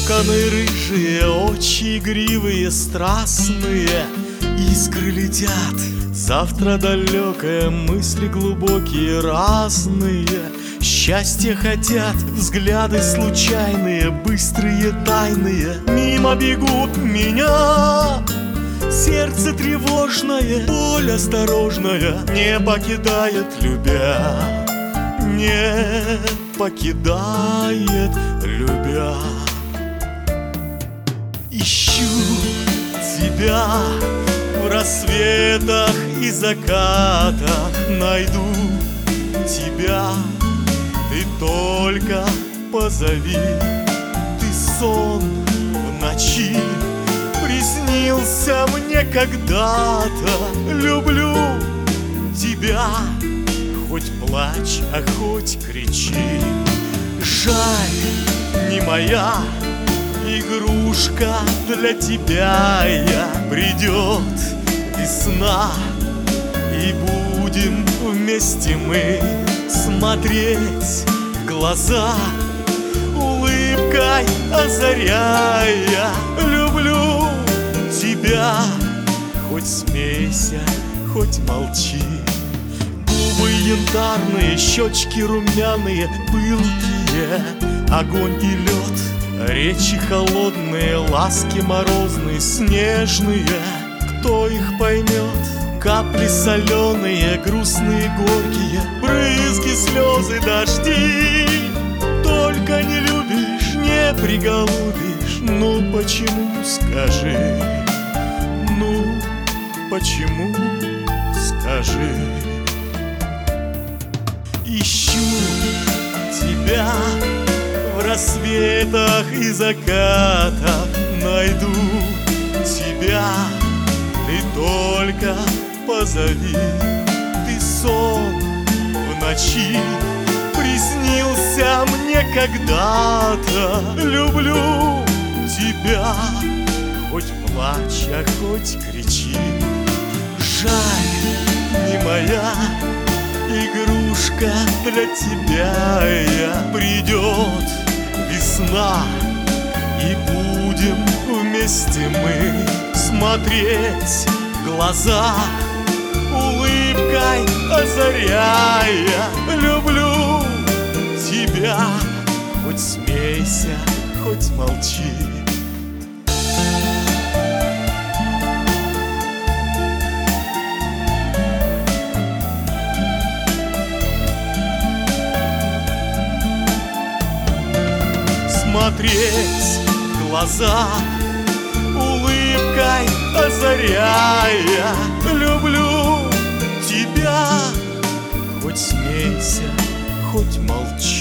Локоны рыжие, очи игривые, страстные, искры летят. Завтра далекое, мысли глубокие, разные. Счастье хотят, взгляды случайные, быстрые, тайные. Мимо бегут меня, сердце тревожное, боль осторожная не покидает, любя, не покидает, любя. Ищу тебя в рассветах и закатах, найду тебя, ты только позови. Ты сон в ночи приснился мне когда-то. Люблю тебя, хоть плачь, а хоть кричи. Жаль, не моя игрушка для тебя я. Придет весна, и будем вместе мы смотреть в глаза, улыбкой озаряя. Люблю тебя, хоть смейся, хоть молчи. Губы янтарные, щечки румяные, пылкие, огонь и лед, речи холодные, ласки морозные, снежные. Кто их поймет? Капли соленые, грустные, горькие, брызги, слезы, дожди. Только не любишь, не приголубишь. Ну почему, скажи? Ну почему, скажи? Ищу тебя в рассветах и закатах, найду тебя, ты только позови. Ты сон в ночи приснился мне когда-то. Люблю тебя, хоть плачь, а хоть кричи. Жаль, не моя игрушка для тебя я. Придет весна, и будем вместе мы смотреть в глаза, улыбкой озаряя. Люблю тебя, хоть смейся, хоть молчи. Смотреть в глаза, улыбкой озаряя. Люблю тебя, хоть смейся, хоть молчи.